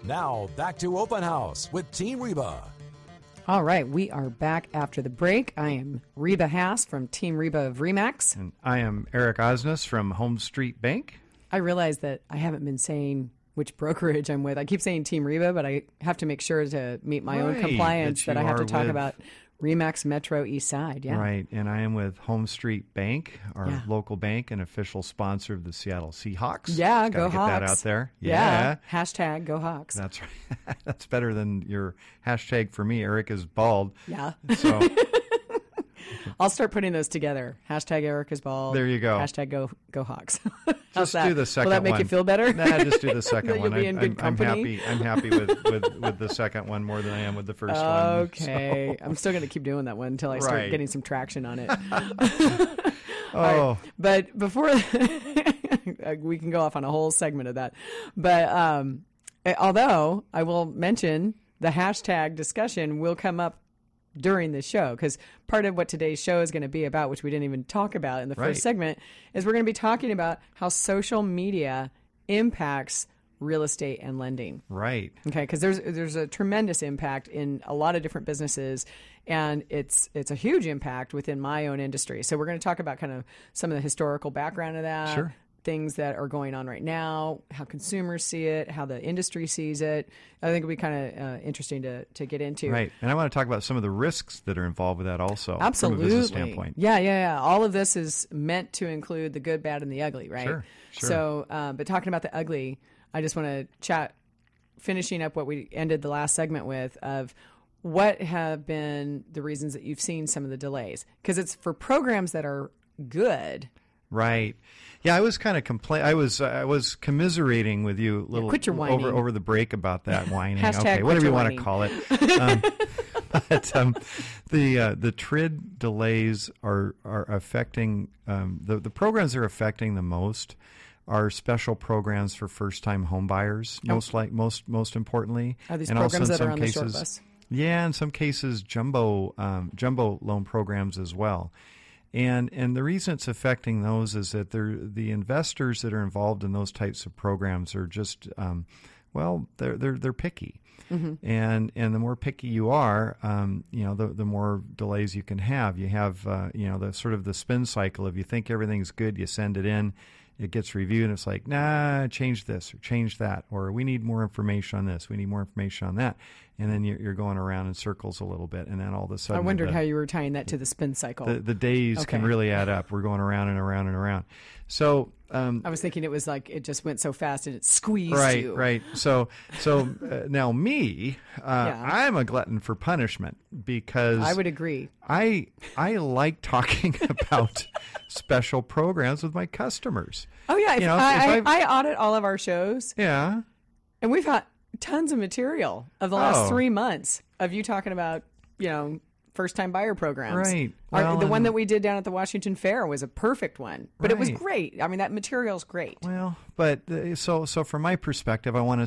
Now, back to Open House with Team Reba. All right, we are back after the break. I am Reba Haas from Team Reba of RE/MAX. And I am Eric Osnes from Home Street Bank. I realize that I haven't been saying which brokerage I'm with. I keep saying Team Reba, but I have to make sure to meet my own compliance that I have to talk about RE/MAX Metro East Side. Yeah. Right, and I am with Home Street Bank, our local bank and official sponsor of the Seattle Seahawks. Yeah, Just go gotta Hawks. Get that out there. Yeah. Hashtag go Hawks. That's right. That's better than your hashtag for me. Eric is bald. Yeah. So I'll start putting those together. Hashtag Eric is bald. There you go. Hashtag go Hawks. just do the second one. Will that make one. you feel better? Nah, just do the second That one. you'll be in good company? I'm happy with the second one more than I am with the first one. Okay. So. I'm still going to keep doing that one until I start getting some traction on it. Oh. Right. But before we can go off on a whole segment of that. But although I will mention the hashtag discussion will come up during the show, because part of what today's show is going to be about, which we didn't even talk about in the first segment, is we're going to be talking about how social media impacts real estate and lending. Right. Okay, because there's a tremendous impact in a lot of different businesses, and it's a huge impact within my own industry. So we're going to talk about kind of some of the historical background of that. Sure. Things that are going on right now, how consumers see it, how the industry sees it. I think it'll be kind of interesting to get into. Right. And I want to talk about some of the risks that are involved with that also. Absolutely. From a business standpoint. Yeah. All of this is meant to include the good, bad, and the ugly, right? Sure. So, but talking about the ugly, I just want to chat, finishing up what we ended the last segment with, of what have been the reasons that you've seen some of the delays. Because it's for programs that are good. Right. Yeah, I was kind of I was commiserating with you a little quit your whining. over the break about that whining. Hashtag okay, quit whatever your you want whining. to call it. But the TRID delays are affecting the programs that are affecting the most are special programs for first-time home buyers. Most importantly, Are these and also programs in that some are on the cases, short bus? Yeah, in some cases, jumbo loan programs as well. And the reason it's affecting those is that the investors that are involved in those types of programs are just they're picky, and the more picky you are, the more delays you can have. You have the sort of the spin cycle. If you think everything's good, you send it in. It gets reviewed, and it's like, nah, change this or change that, or we need more information on this, we need more information on that, and then you're going around in circles a little bit, and then all of a sudden, I wondered how you were tying that to the spin cycle. The days can really add up. We're going around and around and around. So I was thinking it was like it just went so fast and it squeezed you. Right. So now me, I'm a glutton for punishment because I would agree. I like talking about special programs with my customers. Oh yeah, I audit all of our shows. Yeah, and we've had tons of material of the last 3 months of you talking about first-time buyer programs. Right. The one that we did down at the Washington Fair was a perfect one, but it was great. I mean, that material's great. Well, but so from my perspective, I want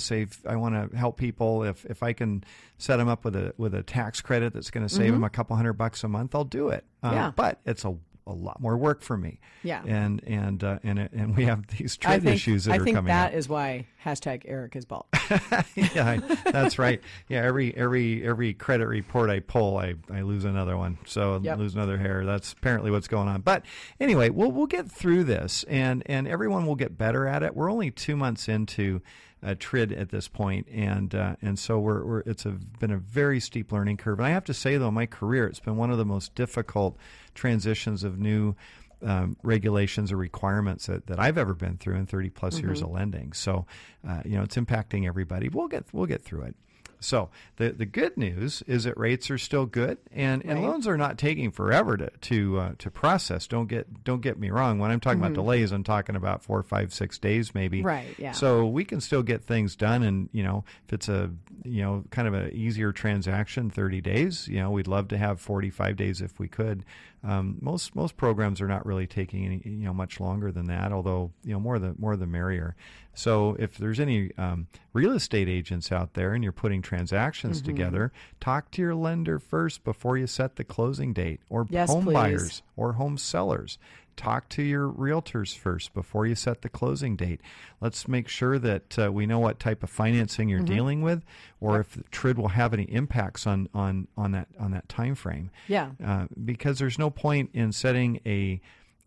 to help people. If I can set them up with a tax credit that's going to save them a couple $100 a month, I'll do it. But it's a lot more work for me. Yeah. And we have these trade issues that are coming up. I think that is why hashtag Eric is bald. Yeah, that's right. Yeah, every credit report I pull, I lose another one. So lose another hair. That's apparently what's going on. But anyway, we'll get through this, and everyone will get better at it. We're only 2 months into TRID at this point, and so been a very steep learning curve. And I have to say, though, my career, it's been one of the most difficult transitions of new regulations or requirements that I've ever been through in 30 plus years of lending. So it's impacting everybody. We'll get through it. So the good news is that rates are still good, and loans are not taking forever to process. Don't get me wrong. When I'm talking about delays, I'm talking about 4, 5, 6 days maybe. Right. Yeah. So we can still get things done, and if it's a kind of an easier transaction, 30 days. We'd love to have 45 days if we could. Most programs are not really taking any much longer than that. Although more the merrier. So if there's any real estate agents out there and you're putting transactions together, talk to your lender first before you set the closing date, or home buyers or home sellers. talk to your realtors first before you set the closing date. Let's make sure that we know what type of financing you're dealing with, or if the TRID will have any impacts on that time frame. Yeah. Because there's no point in setting a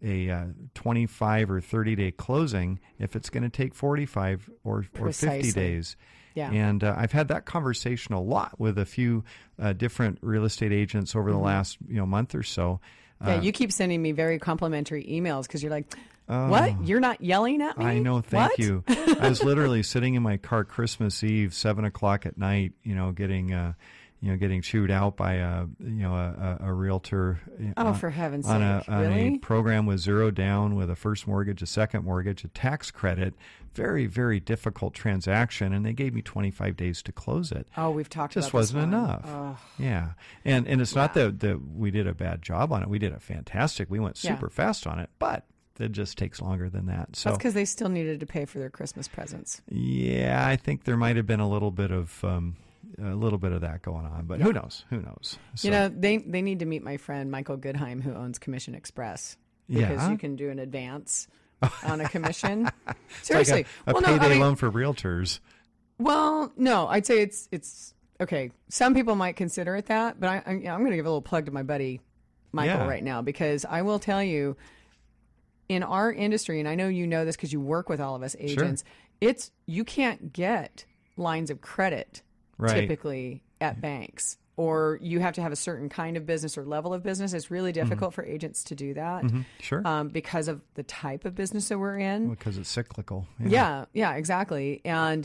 25 or 30-day closing if it's going to take 45 or 50 days. Yeah. And I've had that conversation a lot with a few different real estate agents over the last month or so. Yeah, you keep sending me very complimentary emails because you're like, what? You're not yelling at me? I know. Thank you. I was literally sitting in my car Christmas Eve, 7:00 at night, getting chewed out by a realtor. Oh, for heaven's on sake! On really? a program with 0 down, with a first mortgage, a second mortgage, a tax credit. Very, very difficult transaction, and they gave me 25 days to close it. Oh, we've talked just about this wasn't one. enough. Oh. Yeah, and it's not that we did a bad job on it. We did a fantastic. We went super fast on it, but it just takes longer than that. So that's because they still needed to pay for their Christmas presents. Yeah, I think there might have been a little bit of that going on, but who knows? Who knows? So, they need to meet my friend Michael Goodheim, who owns Commission Express, because you can do an advance on a commission. Seriously, like a payday loan for realtors. Well, no, I'd say it's okay. Some people might consider it that, but I'm going to give a little plug to my buddy Michael right now, because I will tell you, in our industry, and I know you know this because you work with all of us agents, you can't get lines of credit typically at banks, or you have to have a certain kind of business or level of business. It's really difficult for agents to do that. Because of the type of business that we're in. Because it's cyclical. Yeah, exactly. And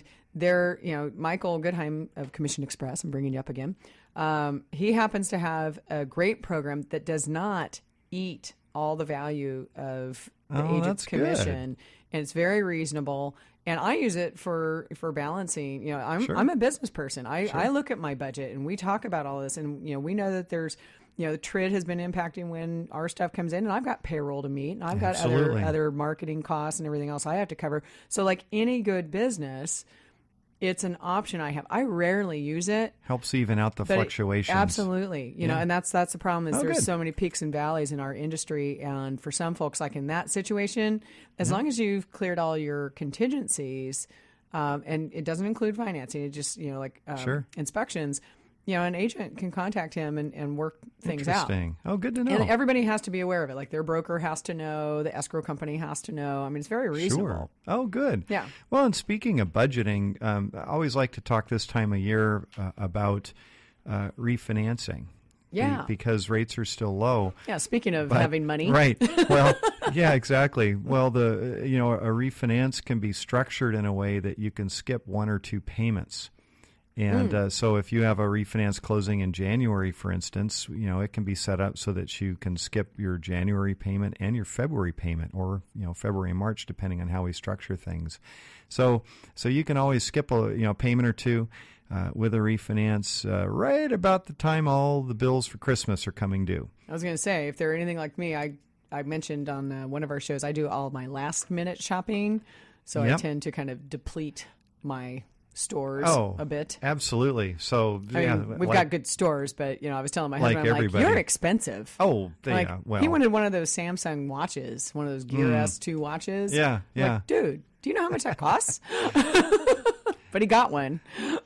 Michael Goodheim of Commission Express, I'm bringing you up again. He happens to have a great program that does not eat all the value of the agent's commission. Good. And it's very reasonable. And I use it for balancing. I'm a business person. I look at my budget, and we talk about all this. And we know that there's, the TRID has been impacting when our stuff comes in, and I've got payroll to meet, and I've got other marketing costs and everything else I have to cover. So, like any good business, it's an option I have. I rarely use it. Helps even out the fluctuations. Absolutely. And that's the problem is there's so many peaks and valleys in our industry. And for some folks, like in that situation, as long as you've cleared all your contingencies, and it doesn't include financing, it just, inspections, an agent can contact him and work things out. Interesting. Oh, good to know. And everybody has to be aware of it. Like their broker has to know, the escrow company has to know. I mean, it's very reasonable. Sure. Oh, good. Yeah. Well, and speaking of budgeting, I always like to talk this time of year about refinancing. Yeah. Because rates are still low. Yeah. Speaking of having money. Right. Well, yeah, exactly. Well, a refinance can be structured in a way that you can skip 1 or 2 payments. And so if you have a refinance closing in January, for instance, it can be set up so that you can skip your January payment and your February payment, or, February and March, depending on how we structure things. So you can always skip a payment or two with a refinance right about the time all the bills for Christmas are coming due. I was going to say, if they're anything like me, I mentioned on one of our shows, I do all my last minute shopping. So I tend to kind of deplete my stores a bit. Absolutely. So we've got good stores, but I was telling my husband, I'm like, you're expensive. Oh, he wanted one of those Samsung watches, one of those Gear S2 watches. Yeah. Like, dude, do you know how much that costs? But he got one.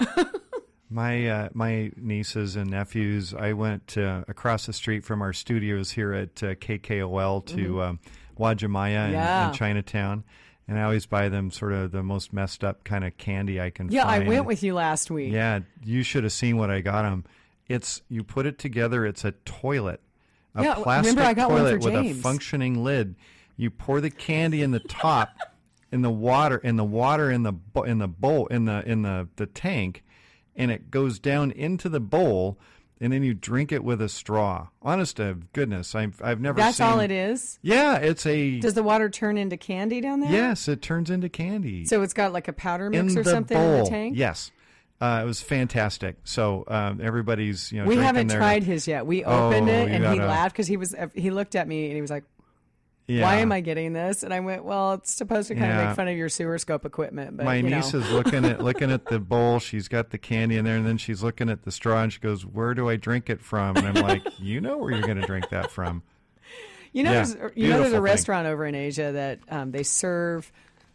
My nieces and nephews, I went across the street from our studios here at KKOL to Wajimaya in Chinatown. And I always buy them sort of the most messed up kind of candy I can find. Yeah, I went with you last week. Yeah, you should have seen what I got them. You put it together, it's a toilet. Plastic toilet with a functioning lid. You pour the candy in the top, in the water in the bowl, in the tank, and it goes down into the bowl. And then you drink it with a straw. Honest to goodness, I've never seen... That's all it is? Yeah, it's a... Does the water turn into candy down there? Yes, it turns into candy. So it's got like a powder mix or something in the tank? Yes. It was fantastic. So everybody's, we haven't tried his yet. We opened it and he laughed because he looked at me and he was like, why am I getting this? And I went, well, it's supposed to kind of make fun of your sewer scope equipment. But, my niece is looking at the bowl. She's got the candy in there, and then she's looking at the straw, and she goes, where do I drink it from? And I'm like, you know where you're going to drink that from. there's a restaurant over in Asia that they serve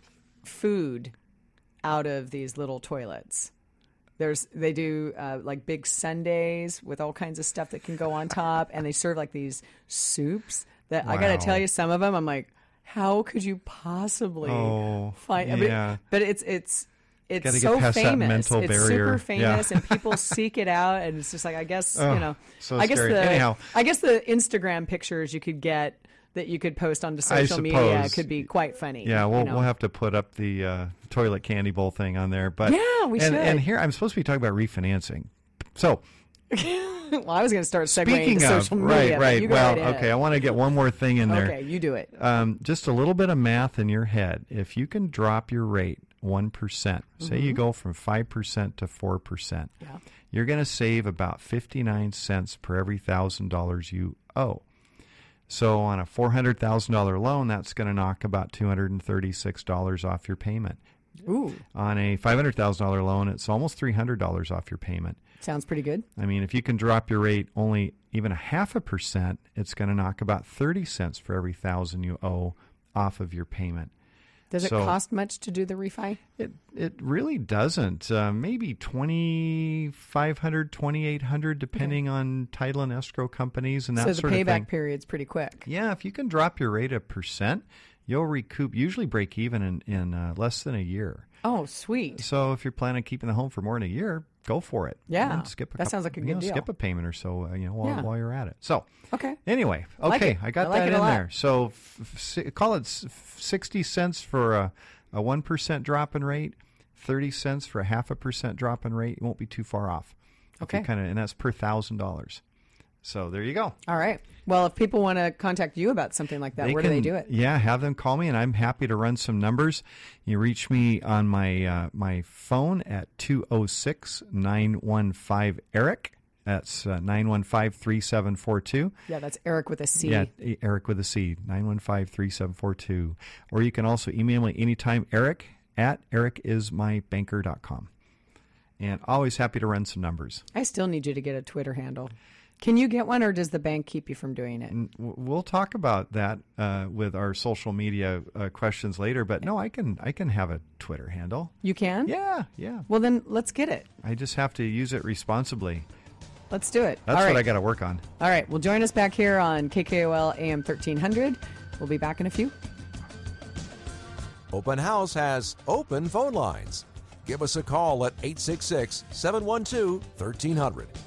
food out of these little toilets. They do like big sundaes with all kinds of stuff that can go on top, and they serve like these soups that I got to tell you, some of them I'm like, how could you possibly find? Yeah. But it's so famous. It's super famous, and people seek it out, and it's just like, I guess so I guess scary. Anyhow, I guess the Instagram pictures you could get that you could post onto social media could be quite funny. Yeah, we'll have to put up the toilet candy bowl thing on there. But yeah, we should. And here I'm supposed to be talking about refinancing. So, well, I was going to start segueing to social media. Right. Well, okay. I want to get one more thing in there. Okay, you do it. Just a little bit of math in your head. If you can drop your rate 1%, say you go from 5% to 4%, you're going to save about 59 cents per every $1,000 you owe. So on a $400,000 loan, that's going to knock about $236 off your payment. Ooh. On a $500,000 loan, it's almost $300 off your payment. Sounds pretty good. I mean, if you can drop your rate only even 0.5%, it's going to knock about 30 cents for every $1,000 you owe off of your payment. Does it cost much to do the refi? It really doesn't. Maybe $2,500, $2,800, depending on title and escrow companies and that sort of thing. So the payback period's pretty quick. Yeah, if you can drop your rate 1%, you'll usually break even in less than a year. Oh, sweet. So if you're planning on keeping the home for more than a year, go for it. Yeah, that sounds like a good deal. Skip a payment or so, while you're at it. So anyway, I got that in there. So call it 60 cents for a 1% drop in rate, 30 cents for a 0.5% drop in rate. It won't be too far off. Okay, and that's per $1,000. So there you go. All right. Well, if people want to contact you about something like that, where do they do it? Yeah, have them call me, and I'm happy to run some numbers. You reach me on my my phone at 206-915-ERIC. That's 915-3742. Yeah, that's Eric with a C. Yeah, Eric with a C, 915-3742. Or you can also email me anytime, Eric at ericismybanker.com. And always happy to run some numbers. I still need you to get a Twitter handle. Can you get one, or does the bank keep you from doing it? We'll talk about that with our social media questions later. But no, I can have a Twitter handle. You can? Yeah. Well, then let's get it. I just have to use it responsibly. Let's do it. That's what I got to work on. All right. Well, join us back here on KKOL AM 1300. We'll be back in a few. Open House has open phone lines. Give us a call at 866-712-1300.